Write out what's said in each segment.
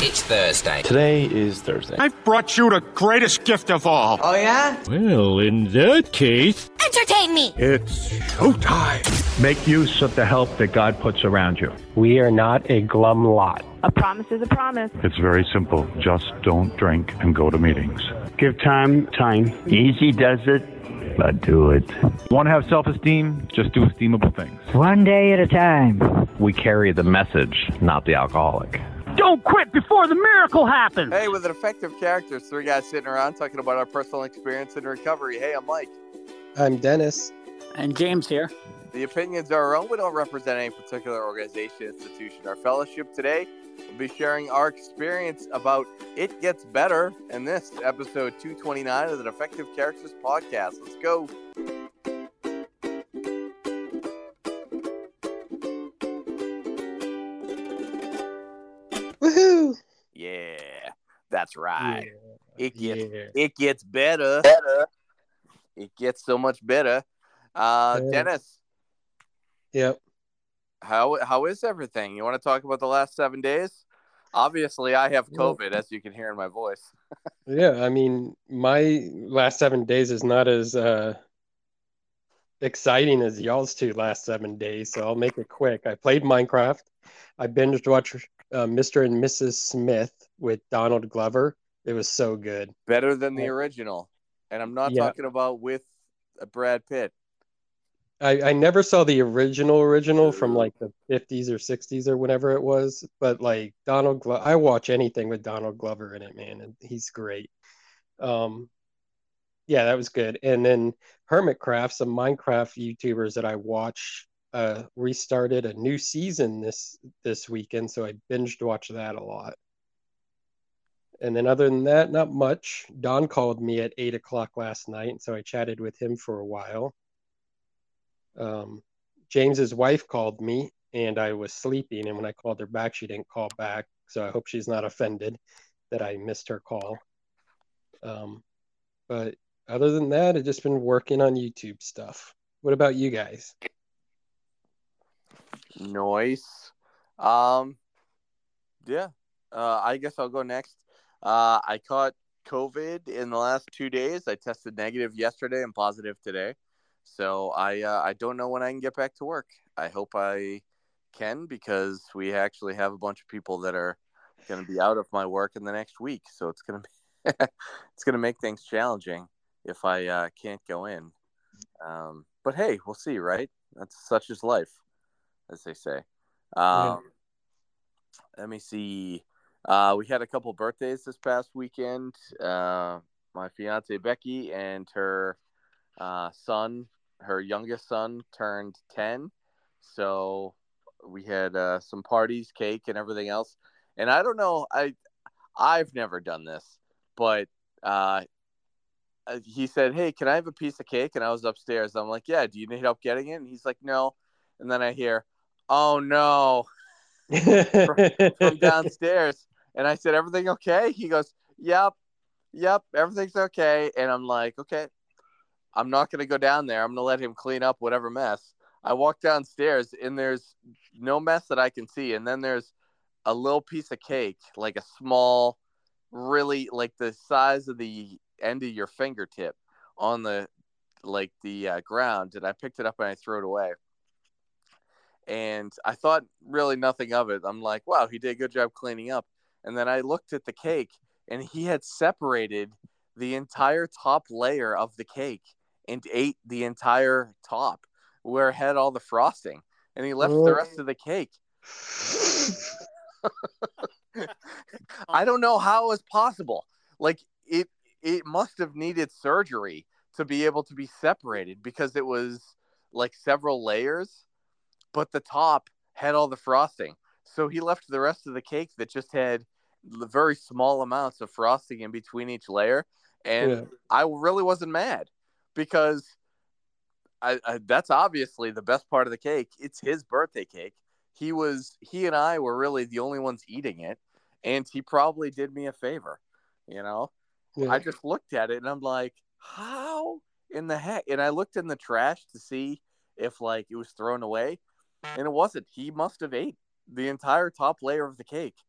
It's Thursday. Today is Thursday. I've brought you the greatest gift of all. Oh, yeah? Well, in that case... Entertain me! It's showtime. Make use of the help that God puts around you. We are not a glum lot. A promise is a promise. It's very simple. Just don't drink and go to meetings. Give time. Easy does it, but do it. Want to have self-esteem? Just do esteemable things. One day at a time. We carry the message, not the alcoholic. Don't quit before the miracle happens. Hey, with an effective characters, three guys sitting around talking about our personal experience in recovery. Hey, I'm Mike. I'm Dennis. And James here. The opinions are our own. We don't represent any particular organization, institution, or fellowship. Today, we'll be sharing our experience about It Gets Better in this episode 229 of the Effective Characters podcast. Let's go. Woohoo! Yeah, that's right. Yeah. It gets better. It gets so much better. Dennis. Yep. How is everything? You want to talk about the last 7 days? Obviously, I have COVID, as you can hear in my voice. Yeah, I mean, my last 7 days is not as exciting as y'all's two last 7 days, so I'll make it quick. I played Minecraft. I binge watched Mr. and Mrs. Smith with Donald Glover. It was so good. Better than the original. And I'm not talking about with Brad Pitt. I never saw the original from like the 50s or 60s or whatever it was, but like Donald Glover, I watch anything with Donald Glover in it, man, and he's great. Yeah, that was good. And then Hermitcraft, some Minecraft YouTubers that I watch, restarted a new season this weekend, so I binged watched that a lot. And then other than that, not much. Don called me at 8 o'clock last night, so I chatted with him for a while. James's wife called me, and I was sleeping, and when I called her back, she didn't call back, so I hope she's not offended that I missed her call. But other than that, I've just been working on YouTube stuff. What about you guys? Nice. Yeah. I guess I'll go next. I caught COVID in the last 2 days. I tested negative yesterday and positive today. So I don't know when I can get back to work. I hope I can, because we actually have a bunch of people that are going to be out of my work in the next week. So it's going to be it's going to make things challenging if I can't go in. But hey, we'll see, right? That's such is life, as they say. Let me see. We had a couple birthdays this past weekend. My fiance Becky and her son, her youngest son, turned 10. So we had some parties, cake, and everything else. And I don't know, I've never done this, but he said, "Hey, can I have a piece of cake?" And I was upstairs. I'm like, "Yeah, do you need help getting it?" And he's like, "No." And then I hear, "Oh no," from downstairs. And I said, "Everything okay?" He goes, Yep, everything's okay. And I'm like, okay, I'm not going to go down there. I'm going to let him clean up whatever mess. I walk downstairs, and there's no mess that I can see. And then there's a little piece of cake, like a small, really like the size of the end of your fingertip on the ground. And I picked it up and I threw it away. And I thought really nothing of it. I'm like, wow, he did a good job cleaning up. And then I looked at the cake, and he had separated the entire top layer of the cake and ate the entire top where it had all the frosting. And he left the rest of the cake. I don't know how it was possible. Like, it must have needed surgery to be able to be separated, because it was like several layers, but the top had all the frosting. So he left the rest of the cake that just had very small amounts of frosting in between each layer. And I really wasn't mad, because that's obviously the best part of the cake. It's his birthday cake. He and I were really the only ones eating it. And he probably did me a favor, you know? Yeah. I just looked at it and I'm like, how in the heck? And I looked in the trash to see if like it was thrown away. And it wasn't. He must have ate the entire top layer of the cake.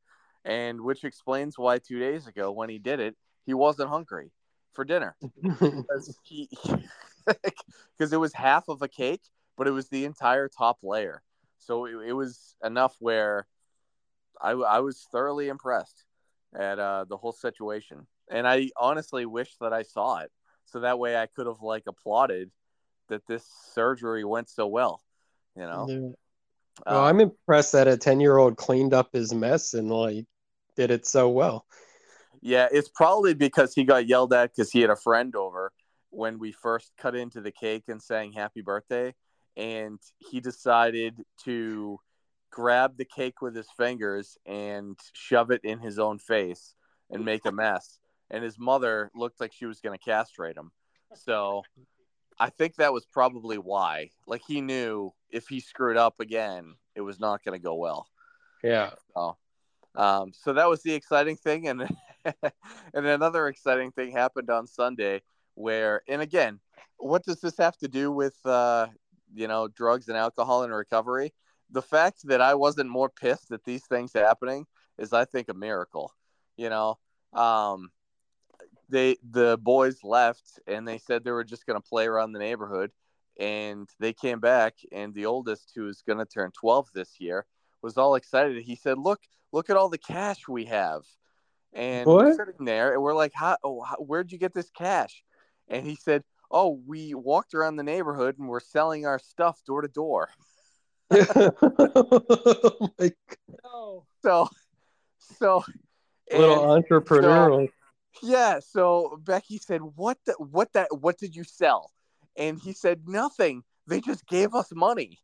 and which explains why 2 days ago when he did it, he wasn't hungry for dinner because because it was half of a cake, but it was the entire top layer. So it was enough where I was thoroughly impressed at the whole situation. And I honestly wish that I saw it. So that way I could have like applauded that this surgery went so well, you know? Yeah. Well, I'm impressed that a 10-year-old cleaned up his mess and like did it so well. Yeah, it's probably because he got yelled at because he had a friend over when we first cut into the cake and sang happy birthday. And he decided to grab the cake with his fingers and shove it in his own face and make a mess. And his mother looked like she was going to castrate him. So I think that was probably why. Like, he knew if he screwed up again, it was not going to go well. Yeah. So that was the exciting thing. And and another exciting thing happened on Sunday where, and again, what does this have to do with, drugs and alcohol and recovery? The fact that I wasn't more pissed at these things happening is, I think, a miracle. The boys left and they said they were just going to play around the neighborhood, and they came back, and the oldest, who's going to turn 12 this year, was all excited. He said, look at all the cash we have. And we're sitting there and we're like, where'd you get this cash? And he said, oh, we walked around the neighborhood and we're selling our stuff door to door. Oh my God. So a little entrepreneurial. So Becky said, what did you sell? And he said, nothing. They just gave us money.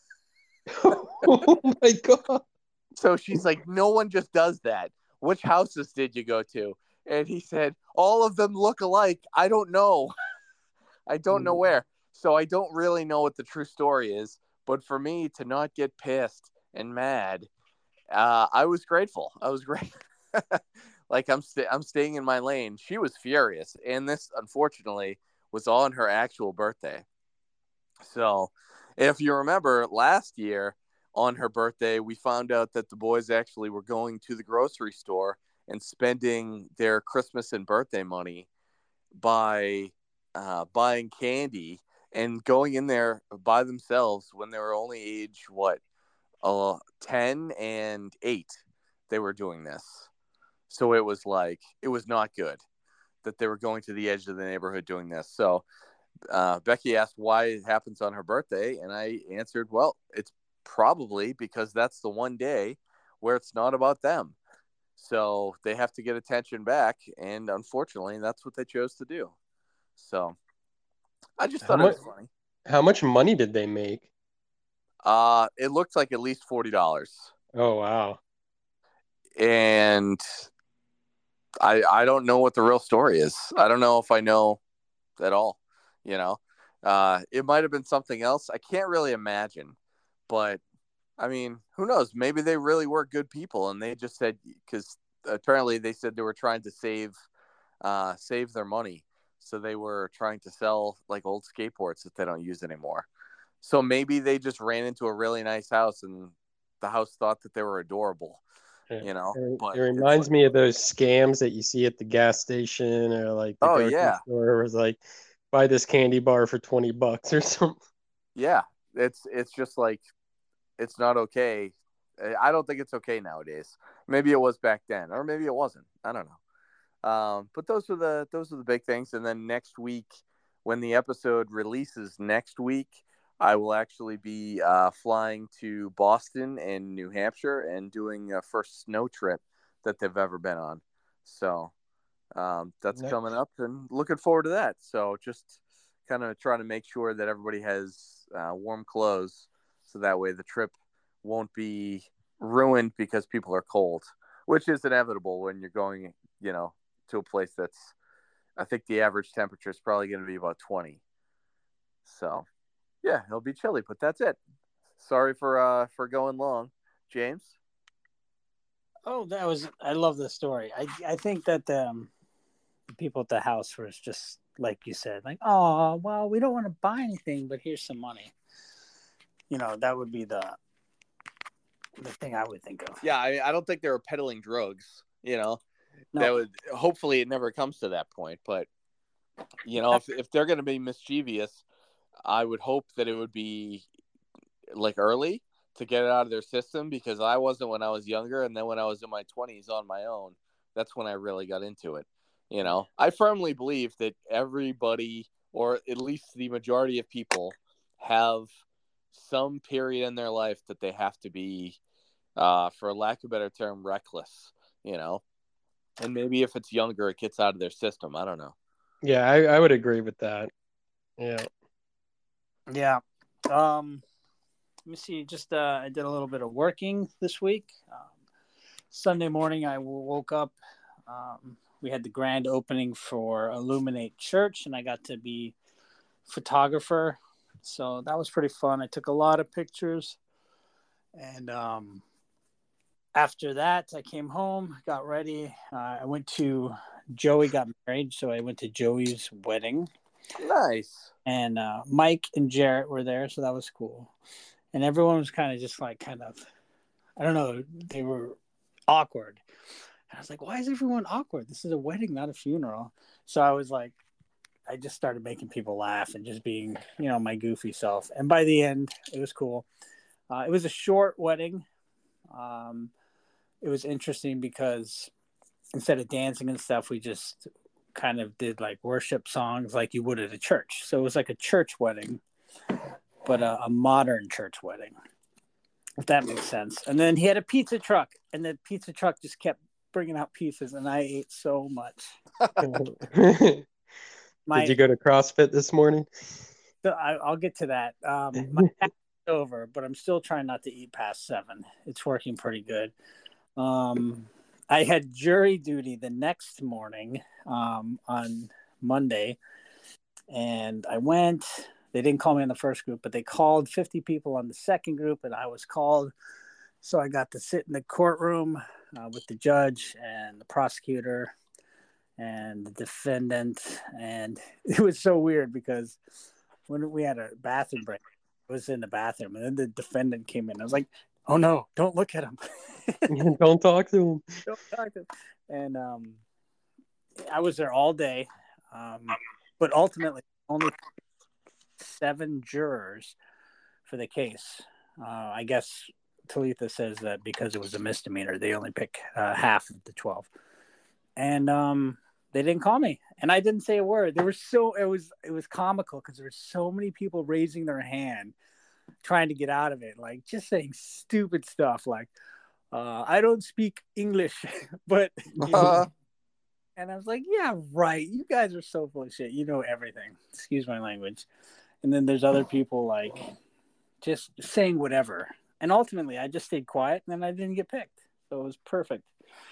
Oh my God. So she's like, no one just does that. Which houses did you go to? And he said, all of them look alike. I don't know. I don't know where. So I don't really know what the true story is. But for me to not get pissed and mad, I was grateful. I was great. Like, I'm staying in my lane. She was furious. And this, unfortunately, was on her actual birthday. So if you remember last year on her birthday, we found out that the boys actually were going to the grocery store and spending their Christmas and birthday money by buying candy and going in there by themselves when they were only age 10 and 8. They were doing this. So it was not good that they were going to the edge of the neighborhood doing this. So Becky asked why it happens on her birthday, and I answered, well, it's probably because that's the one day where it's not about them. So they have to get attention back, and unfortunately, that's what they chose to do. So I just thought it was funny. How much money did they make? It looked like at least $40. Oh, wow. And I don't know what the real story is. I don't know if I know at all, It might have been something else. I can't really imagine. But, I mean, who knows? Maybe they really were good people, and they just said, because apparently they said they were trying to save their money. So they were trying to sell, like, old skateboards that they don't use anymore. So maybe they just ran into a really nice house, and the house thought that they were adorable. But it reminds me of those scams that you see at the gas station or like the grocery store, where it was like, buy this candy bar for $20 or something. Yeah, it's just like, it's not okay. I don't think it's okay nowadays. Maybe it was back then, or maybe it wasn't. I don't know. But those are the big things. And then next week, when the episode releases next week, I will actually be flying to Boston and New Hampshire and doing a first snow trip that they've ever been on. So that's coming up, and looking forward to that. So just kind of trying to make sure that everybody has warm clothes, so that way the trip won't be ruined because people are cold, which is inevitable when you're going, to a place that's, I think the average temperature is probably going to be about 20. So yeah, it'll be chilly, but that's it. Sorry for going long. James? Oh, I love the story. I think that the people at the house were just, like you said, like, oh, well, we don't want to buy anything, but here's some money. That would be the thing I would think of. Yeah, I don't think they were peddling drugs. No. That would hopefully it never comes to that point. But if they're going to be mischievous, I would hope that it would be like early to get it out of their system, because I wasn't when I was younger, and then when I was in my 20s on my own, that's when I really got into it. I firmly believe that everybody, or at least the majority of people, have some period in their life that they have to be, for lack of a better term, reckless, and maybe if it's younger, it gets out of their system. I don't know. Yeah, I would agree with that. Yeah. Yeah. Let me see. Just I did a little bit of working this week. Sunday morning, I woke up. We had the grand opening for Illuminate Church, and I got to be photographer. So that was pretty fun. I took a lot of pictures. And after that, I came home, got ready. I went to Joey got married, so I went to Joey's wedding. Nice. And Mike and Jarrett were there, so that was cool. And everyone was kind of I don't know, they were awkward. And I was like, why is everyone awkward? This is a wedding, not a funeral. So I was like, I just started making people laugh and just being, my goofy self. And by the end, it was cool. It was a short wedding. It was interesting because instead of dancing and stuff, we just kind of did like worship songs like you would at a church. So it was like a church wedding, but a modern church wedding, if that makes sense. And then he had a pizza truck, and the pizza truck just kept bringing out pizzas, and I ate so much. Did you go to CrossFit this morning? I'll get to that. My fast is over, but I'm still trying not to eat past 7. It's working pretty good. I had jury duty the next morning on Monday, and I went. They didn't call me in the first group, but they called 50 people on the second group, and I was called. So I got to sit in the courtroom with the judge and the prosecutor and the defendant. And it was so weird because when we had a bathroom break, I was in the bathroom, and then the defendant came in. I was like, oh, no, don't look at him. Don't talk to him. Don't talk to him. And I was there all day. But ultimately, only 7 jurors for the case. I guess Talitha says that because it was a misdemeanor, they only pick half of the 12. And they didn't call me, and I didn't say a word. It was comical because there were so many people raising their hand, trying to get out of it, like just saying stupid stuff like, I don't speak English, but and I was like, yeah, right. You guys are so full of shit. You know everything. Excuse my language. And then there's other people like just saying whatever. And ultimately, I just stayed quiet, and then I didn't get picked. So it was perfect.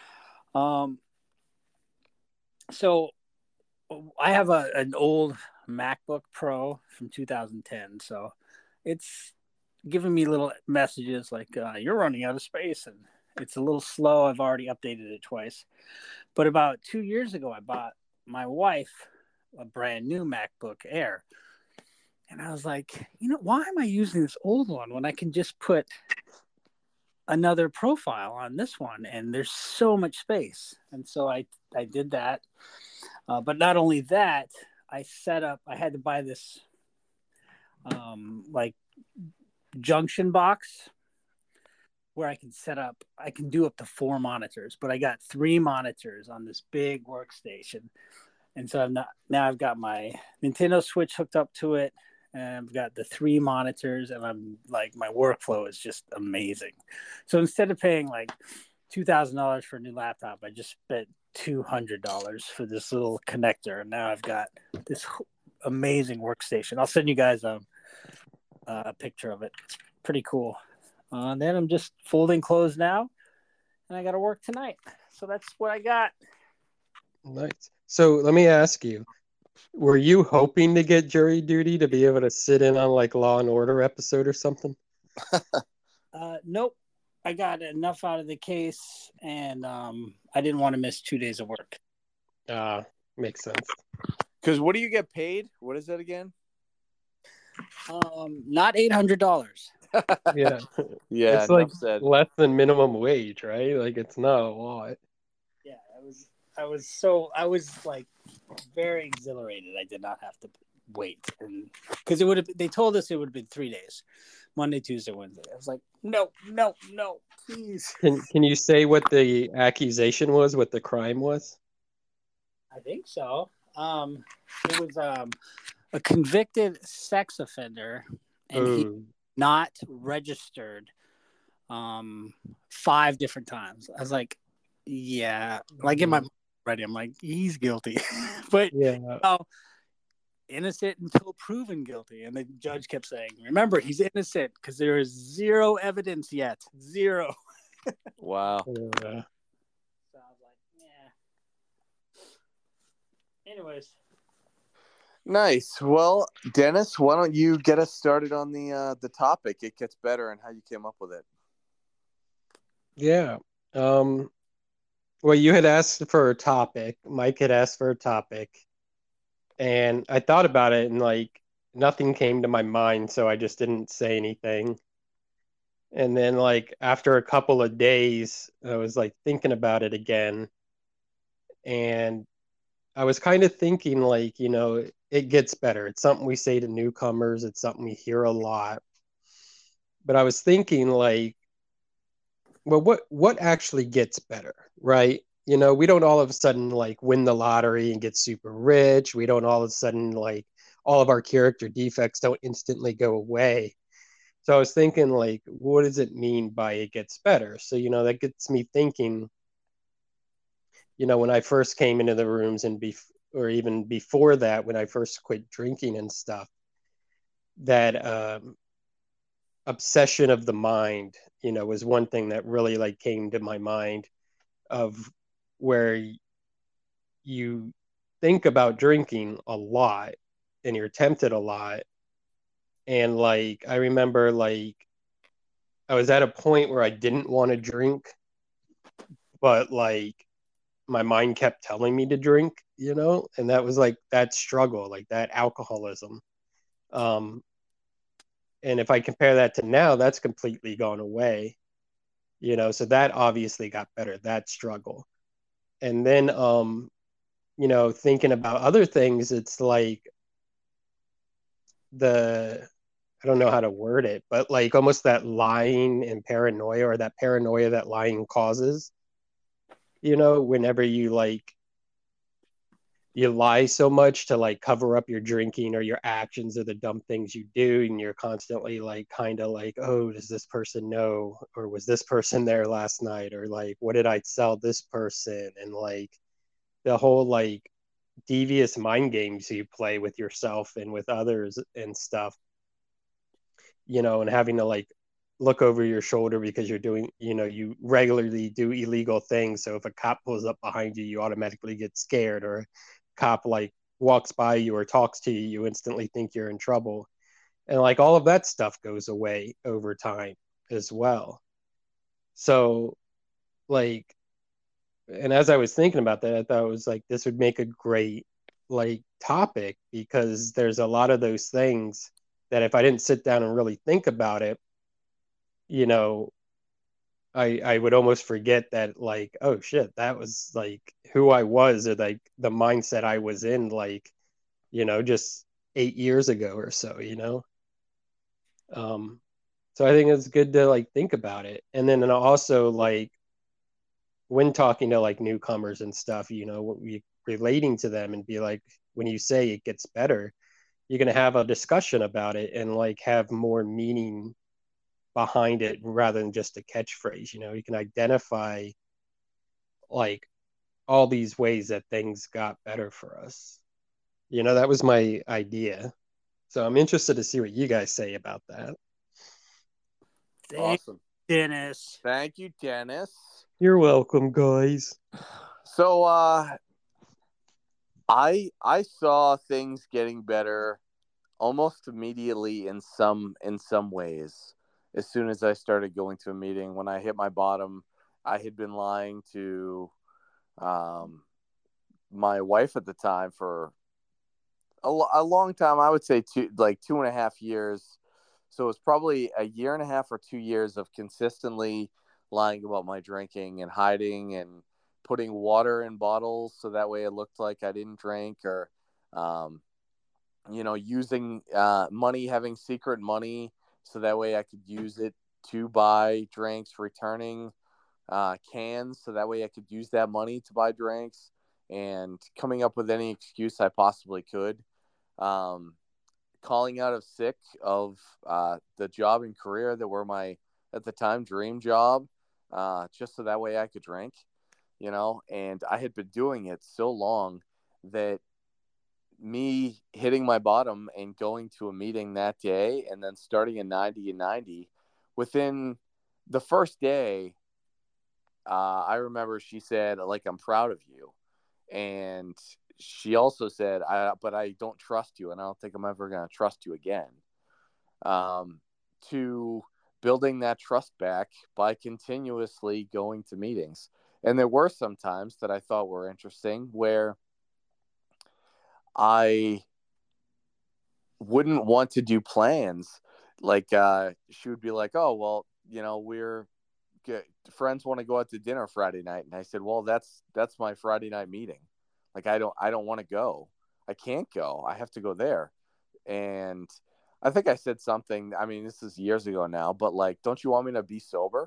So I have an old MacBook Pro from 2010. So it's giving me little messages like, you're running out of space, and it's a little slow. I've already updated it twice. But about 2 years ago, I bought my wife a brand new MacBook Air. And I was like, why am I using this old one when I can just put another profile on this one? And there's so much space. And so I did that. But not only that, I had to buy this like junction box where I can do up to 4 monitors, but I got 3 monitors on this big workstation. And so I've got my Nintendo Switch hooked up to it, and I've got the 3 monitors, and I'm like, my workflow is just amazing. So instead of paying like $2,000 for a new laptop, I just spent $200 for this little connector, and now I've got this amazing workstation. I'll send you guys a picture of it. It's pretty cool. And then I'm just folding clothes now, and I got to work tonight. So that's what I got. Nice. So let me ask you, were you hoping to get jury duty to be able to sit in on like Law and Order episode or something? Nope. I got enough out of the case, and I didn't want to miss 2 days of work. Makes sense. Because what do you get paid? What is that again? Not $800. Yeah. Yeah, It's like enough said. less than minimum wage, right? Like it's not a lot. Yeah, I was like very exhilarated. I did not have to wait, and because they told us it would have been 3 days, Monday, Tuesday, Wednesday. I was like, no, please. Can you say what the accusation was, what the crime was? I think so. It was a convicted sex offender, and he not registered 5 different times. I was like, yeah, like in my mind already, I'm like, he's guilty. But innocent until proven guilty. And the judge kept saying, remember, he's innocent because there is 0 evidence yet. 0. Wow. So I was like, yeah. Anyways. Nice. Well, Dennis, why don't you get us started on the topic? It gets better and how you came up with it. Yeah. Well, you had asked for a topic. Mike had asked for a topic. And I thought about it and like nothing came to my mind, so I just didn't say anything. And then like after a couple of days, I was like thinking about it again. And I was kind of thinking like, it gets better. It's something we say to newcomers. It's something we hear a lot. But I was thinking like, well, what actually gets better, right? We don't all of a sudden like win the lottery and get super rich. We don't all of a sudden like all of our character defects don't instantly go away. So I was thinking like, what does it mean by it gets better? So, that gets me thinking, when I first came into the rooms or even before that, when I first quit drinking and stuff, that obsession of the mind, was one thing that really like came to my mind of where you think about drinking a lot and you're tempted a lot. And like, I remember like I was at a point where I didn't want to drink, but like my mind kept telling me to drink, and that was like that struggle, like that alcoholism. And if I compare that to now, that's completely gone away, so that obviously got better, that struggle. And then, thinking about other things, it's like I don't know how to word it, but like almost that lying and paranoia, or that paranoia that lying causes, whenever you lie so much to like cover up your drinking or your actions or the dumb things you do, and you're constantly like kind of like, oh, does this person know, or was this person there last night, or like what did I sell this person, and like the whole like devious mind games you play with yourself and with others and stuff, and having to like look over your shoulder because you're doing, you regularly do illegal things. So if a cop pulls up behind you, you automatically get scared, or a cop like walks by you or talks to you, you instantly think you're in trouble. And like all of that stuff goes away over time as well. So like, and as I was thinking about that, I thought it was like, this would make a great like topic, because there's a lot of those things that if I didn't sit down and really think about it, I would almost forget that like, oh shit, that was like who I was, or like the mindset I was in, like, just 8 years ago or so, so I think it's good to like think about it. And then also like when talking to like newcomers and stuff, relating to them and be like, when you say it gets better, you're going to have a discussion about it and like have more meaning behind it rather than just a catchphrase. You can identify like all these ways that things got better for us. That was my idea. So I'm interested to see what you guys say about that. Awesome. Dennis. Thank you, Dennis. You're welcome, guys. So I saw things getting better almost immediately in some ways. As soon as I started going to a meeting, when I hit my bottom, I had been lying to my wife at the time for a long time. I would say 2.5 years, So it was probably a year and a half or 2 years of consistently lying about my drinking and hiding and putting water in bottles so that way it looked like I didn't drink, or using money, having secret money so that way I could use it to buy drinks, returning cans so that way I could use that money to buy drinks, and coming up with any excuse I possibly could. Calling out of sick of the job and career that were my, at the time, dream job, just so that way I could drink, and I had been doing it so long that me hitting my bottom and going to a meeting that day and then starting a 90 and 90 within the first day, I remember she said, like, I'm proud of you. And she also said, but I don't trust you, and I don't think I'm ever going to trust you again. To building that trust back by continuously going to meetings. And there were some times that I thought were interesting where I wouldn't want to do plans. Like, she would be like, oh, well, we're friends want to go out to dinner Friday night. And I said, well, that's my Friday night meeting. Like, I don't want to go. I can't go. I have to go there. And I think I said something, I mean, this is years ago now, but like, don't you want me to be sober?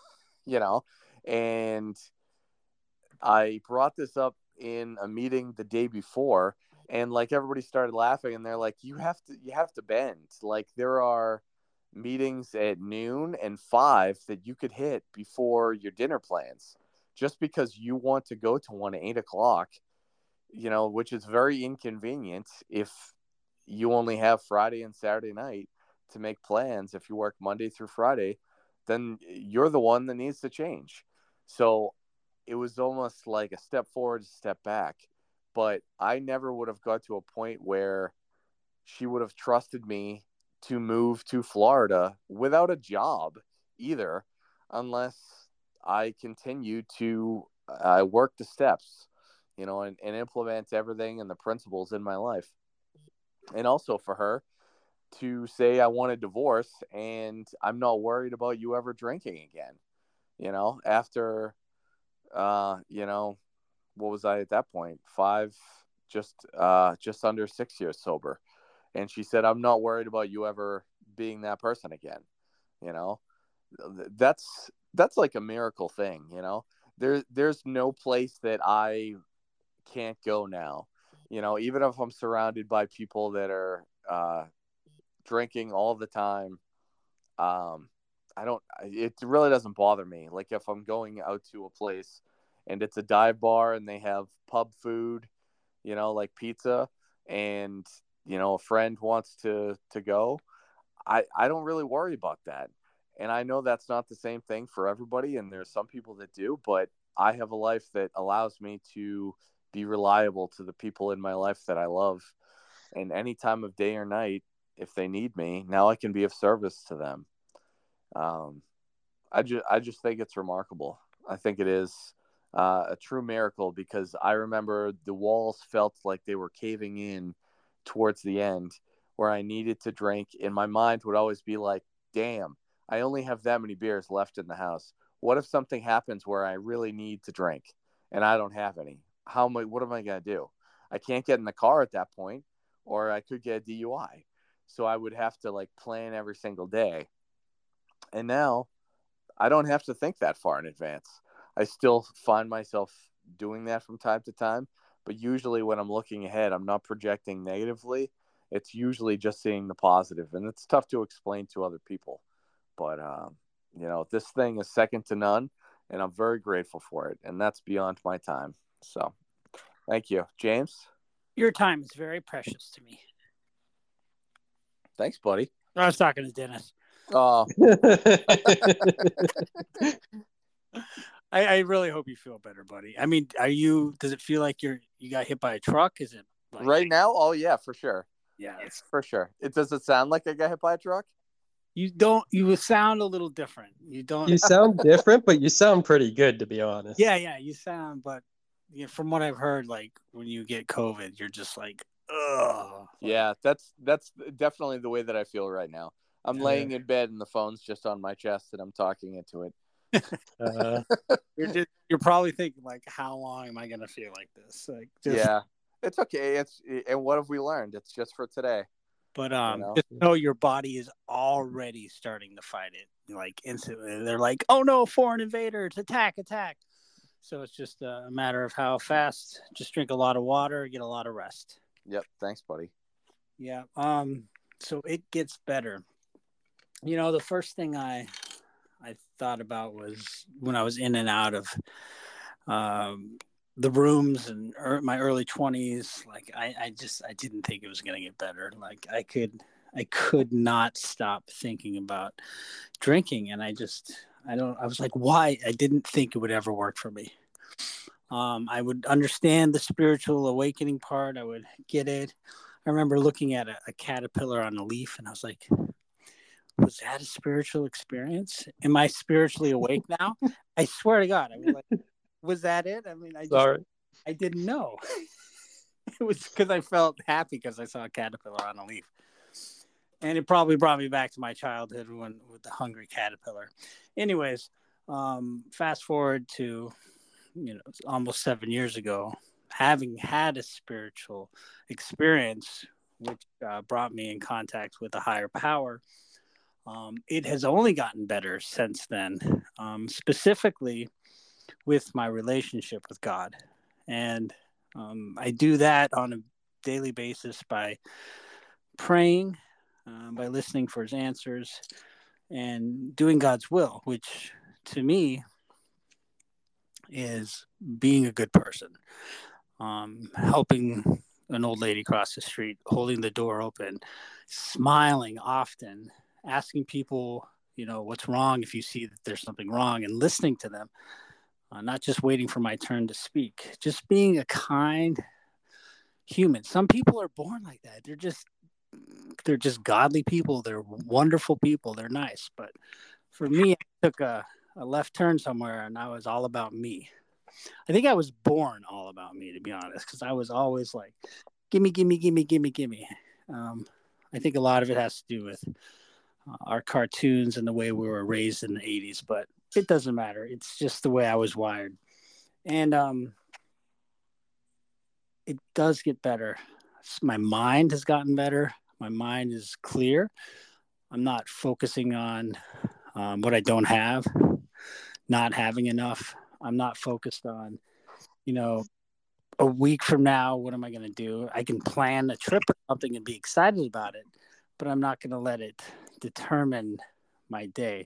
And I brought this up in a meeting the day before, and like everybody started laughing, and they're like, you have to bend. Like, there are meetings at noon and 5 that you could hit before your dinner plans. Just because you want to go to one at 8 o'clock, which is very inconvenient if you only have Friday and Saturday night to make plans. If you work Monday through Friday, then you're the one that needs to change. So it was almost like a step forward, a step back. But I never would have got to a point where she would have trusted me to move to Florida without a job either, unless I continued to work the steps, and implement everything and the principles in my life. And also for her to say, I want a divorce and I'm not worried about you ever drinking again, after, what was I at that point? 5, just under 6 years sober. And she said, I'm not worried about you ever being that person again. That's like a miracle thing. There's no place that I can't go now. Even if I'm surrounded by people that are drinking all the time, it really doesn't bother me. Like, if I'm going out to a place and it's a dive bar and they have pub food, like pizza, and a friend wants to go, I don't really worry about that. And I know that's not the same thing for everybody, and there's some people that do, but I have a life that allows me to be reliable to the people in my life that I love. And any time of day or night, if they need me, now I can be of service to them. I just think it's remarkable. I think it is a true miracle, because I remember the walls felt like they were caving in towards the end, where I needed to drink, and my mind would always be like, damn, I only have that many beers left in the house. What if something happens where I really need to drink and I don't have any? What am I going to do? I can't get in the car at that point, or I could get a DUI. So I would have to like plan every single day. And now I don't have to think that far in advance. I still find myself doing that from time to time, but usually when I'm looking ahead, I'm not projecting negatively. It's usually just seeing the positive, and it's tough to explain to other people. But, this thing is second to none, and I'm very grateful for it, and that's beyond my time. So thank you. James? Your time is very precious to me. Thanks, buddy. I was talking to Dennis. Oh. I really hope you feel better, buddy. I mean, does it feel like you got hit by a truck? Is it like... Right now? Oh yeah, for sure. Yeah, it's for sure. Does it sound like I got hit by a truck? You sound a little different. You sound different, but you sound pretty good, to be honest. Yeah, you sound, but from what I've heard, like when you get COVID, you're just like, ugh. Yeah, that's definitely the way that I feel right now. I'm laying in bed and the phone's just on my chest and I'm talking into it. You're probably thinking like, how long am I going to feel like this? Like, yeah, it's okay. And what have we learned? It's just for today. But just know your body is already starting to fight it, like instantly. They're like, "Oh no, foreign invaders! Attack! So it's just a matter of how fast. Just drink a lot of water, get a lot of rest. Yep. Thanks, buddy. Yeah. So it gets better. The first thing I thought about was when I was in and out of the rooms in my early 20s. Like I didn't think it was going to get better. Like I could not stop thinking about drinking, and I was like, why? I didn't think it would ever work for me. I would understand the spiritual awakening part. I would get it. I remember looking at a caterpillar on a leaf, and I was like, was that a spiritual experience? Am I spiritually awake now? I swear to God. I was like, was that it? I mean, I didn't know. It was because I felt happy because I saw a caterpillar on a leaf. And it probably brought me back to my childhood with the hungry caterpillar. Anyways, fast forward to, almost 7 years ago, having had a spiritual experience, which brought me in contact with a higher power. It has only gotten better since then, specifically with my relationship with God. And I do that on a daily basis by praying, by listening for his answers, and doing God's will, which to me is being a good person, helping an old lady cross the street, holding the door open, smiling often, asking people, what's wrong if you see that there's something wrong, and listening to them, not just waiting for my turn to speak, just being a kind human. Some people are born like that. They're just godly people. They're wonderful people. They're nice. But for me, I took a left turn somewhere, and I was all about me. I think I was born all about me, to be honest, because I was always like, gimme. I think a lot of it has to do with our cartoons and the way we were raised in the 80s, but it doesn't matter. It's just the way I was wired. And it does get better. My mind has gotten better. My mind is clear. I'm not focusing on what I don't have, not having enough. I'm not focused on, a week from now, what am I going to do? I can plan a trip or something and be excited about it, but I'm not going to let it determine my day.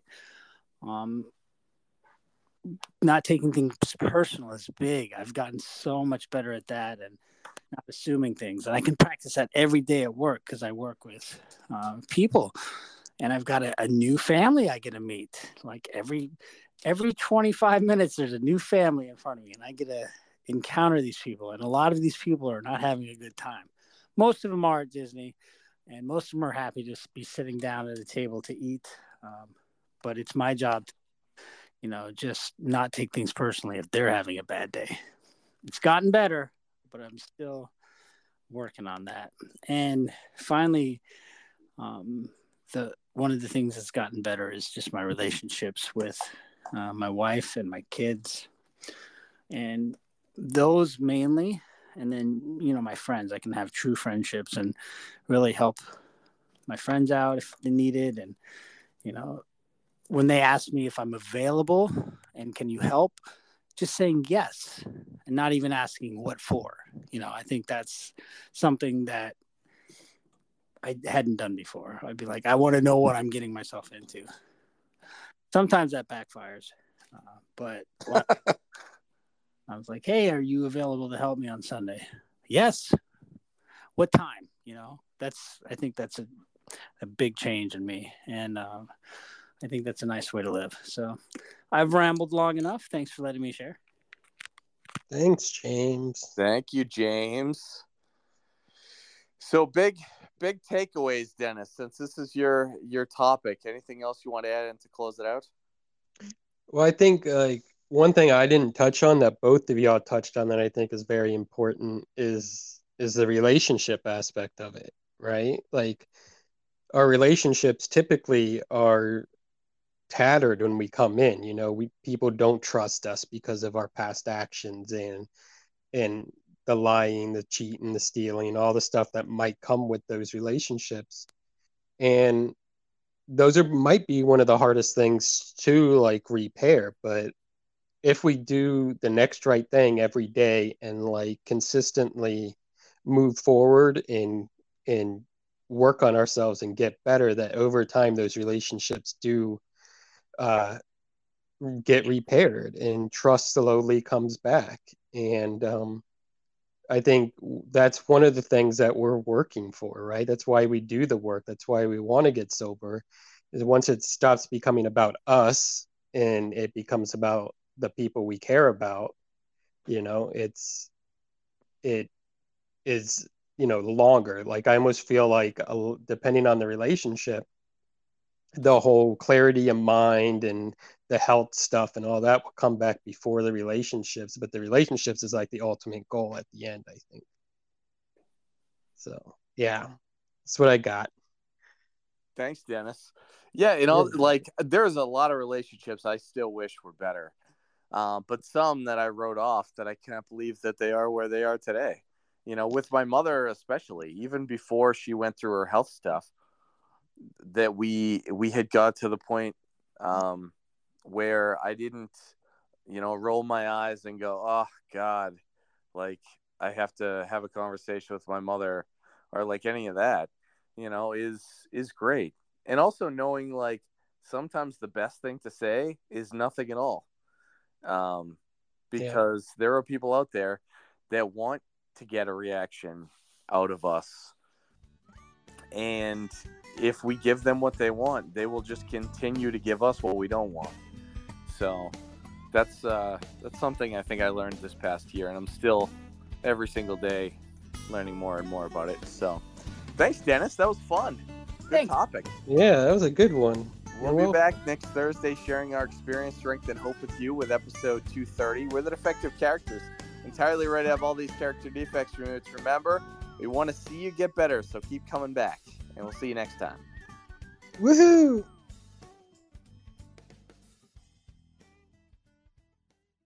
Not taking things personal is big. I've gotten so much better at that, and not assuming things. And I can practice that every day at work because I work with people, and I've got a new family I get to meet. Like every 25 minutes, there's a new family in front of me, and I get to encounter these people. And a lot of these people are not having a good time. Most of them are at Disney, and most of them are happy to be sitting down at a table to eat. But it's my job to, just not take things personally if they're having a bad day. It's gotten better, but I'm still working on that. And finally, one of the things that's gotten better is just my relationships with my wife and my kids, and those mainly. And then, my friends, I can have true friendships and really help my friends out if they need it. And, when they ask me if I'm available and can you help, just saying yes and not even asking what for. I think that's something that I hadn't done before. I'd be like, I want to know what I'm getting myself into. Sometimes that backfires. But I was like, hey, are you available to help me on Sunday? Yes. What time? I think that's a big change in me. And I think that's a nice way to live. So I've rambled long enough. Thanks for letting me share. Thanks, James. Thank you, James. So big takeaways, Dennis, since this is your topic. Anything else you want to add in to close it out? Well, I think one thing I didn't touch on that both of y'all touched on that I think is very important is the relationship aspect of it, right? Like our relationships typically are tattered when we come in. You know, people don't trust us because of our past actions and the lying, the cheating, the stealing, all the stuff that might come with those relationships. And those might be one of the hardest things to like repair. But if we do the next right thing every day and like consistently move forward and work on ourselves and get better, that over time those relationships do get repaired and trust slowly comes back. And I think that's one of the things that we're working for, right? That's why we do the work. That's why we want to get sober, is once it stops becoming about us and it becomes about the people we care about, you know, it is, you know, longer. Like I almost feel like depending on the relationship, the whole clarity of mind and the health stuff and all that will come back before the relationships, but the relationships is like the ultimate goal at the end, I think. So yeah, that's what I got. Thanks, Dennis. Yeah, you know, like there's a lot of relationships I still wish were better, but some that I wrote off that I can't believe that they are where they are today. You know, with my mother especially, even before she went through her health stuff, that we had got to the point where I didn't, you know, roll my eyes and go, oh God, like I have to have a conversation with my mother or like any of that, you know, is great. And also knowing like sometimes the best thing to say is nothing at all. Because there are people out there that want to get a reaction out of us. And if we give them what they want, they will just continue to give us what we don't want. So that's something I think I learned this past year, and I'm still every single day learning more and more about it. So thanks, Dennis. That was fun. Good topic. Yeah, that was a good one. We'll be back next Thursday sharing our experience, strength, and hope with you with episode 230. We're the Defective Characters. Entirely ready to have all these character defects removed. Remember, we want to see you get better, so keep coming back. And we'll see you next time. Woohoo!